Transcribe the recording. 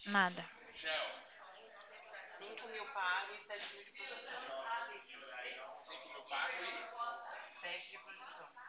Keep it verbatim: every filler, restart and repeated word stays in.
Nada. Cinco mil pago e sete mil de projeção. Cinco mil pago e sete de projeção.